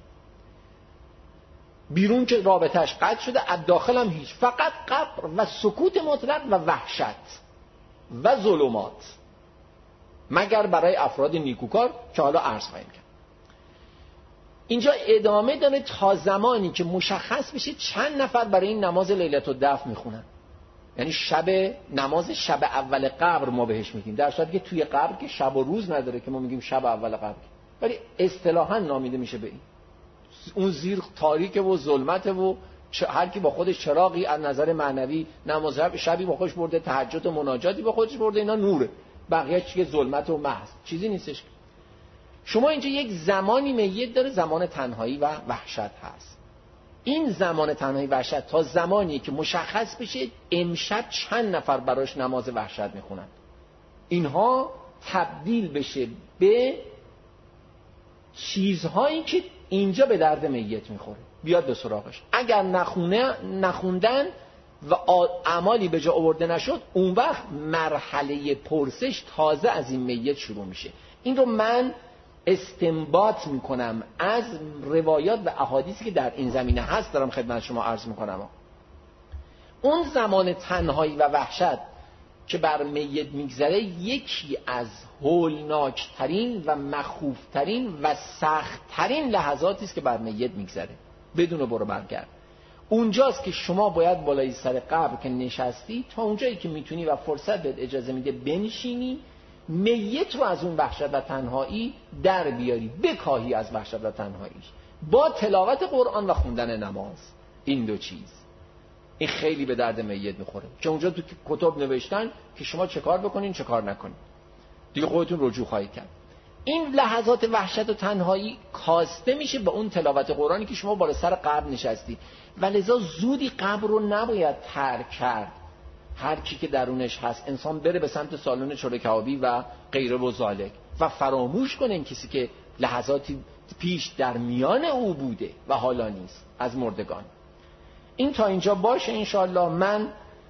Speaker 2: بیرون که رابطهش قطع شده، از داخل هم هیچ، فقط قبر و سکوت مطلق و وحشت و ظلمات، مگر برای افراد نیکوکار که حالا عرض خواهیم کرد. اینجا ادامه داره تا زمانی که مشخص بشه چند نفر برای این نماز لیلة الدفن میخونن. یعنی نماز شب اول قبر ما بهش میگیم، در صورتی که توی قبر که شب و روز نداره که ما میگیم شب اول قبر، ولی اصطلاحاً نامیده میشه به این. اون زیر تاریکه و ظلمته و هر کی با خودش چراغی از نظر معنوی، نماز شبی با خودش برده، تهجد و مناجاتی با خودش برده، اینا نوره، بقیه چیه ظلمت و محض، چیزی نیستش. شما اینجا یک زمانی میت داره، زمان تنهایی و وحشت هست. این زمان تنهایی و وحشت تا زمانی که مشخص بشه امشب چند نفر براش نماز وحشت میخونن، اینها تبدیل بشه به چیزهایی که اینجا به درد میت میخوره، بیاد به سراغش. اگر نخوندن و اعمالی به جا آورده نشد، اون وقت مرحله پرسش تازه از این میت شروع میشه. این رو من استنباط میکنم از روایات و احادیثی که در این زمینه هست، دارم خدمت شما عرض میکنم. اون زمان تنهایی و وحشت که بر میت میگذره، یکی از هولناکترین و مخوفترین و سختترین لحظاتی است که بر میت میگذره بدون برو برگرد. اونجاست که شما باید بالای سر قبر که نشستی، تا اونجایی که میتونی و فرصت بهت اجازه میده بنشینی، میت رو از اون وحشت و تنهایی در بیاری، بکاهی از وحشت و تنهاییش با تلاوت قرآن و خوندن نماز. این 2 چیز، این خیلی به درد میت میخوره که اونجا تو کتاب نوشتن که شما چه کار بکنین چه کار نکنین، دیگه خودتون رجوع خواهید کرد. این لحظات وحشت و تنهایی کاسته میشه به اون تلاوت قرآنی که شما بالا سر قبر نشستی، و لذا زودی قبر رو نباید ترک کرد. هر کی که درونش هست انسان بره به سمت سالن چوره کبابی و غیره و ذالک و فراموش کنه این کسی که لحظاتی پیش در میان او بوده و حالا نیست از مردگان. این تا اینجا باشه. انشاءالله من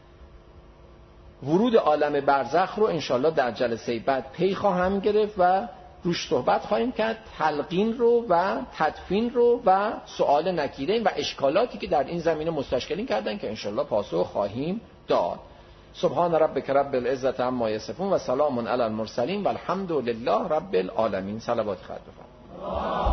Speaker 2: ورود عالم برزخ رو انشاءالله در جلسه بعد پی خواهم گرفت و روش صحبت خواهیم کرد، تلقین رو و تدفین رو و سؤال نکیره و اشکالاتی که در این زمینه مستشکلین کردن که انشاءالله پاسخ خواهیم داد. سبحان ربک رب العزة عما یصفون و سلام علی المرسلین و الحمد لله رب العالمین. صلوات خیر بفرمایید.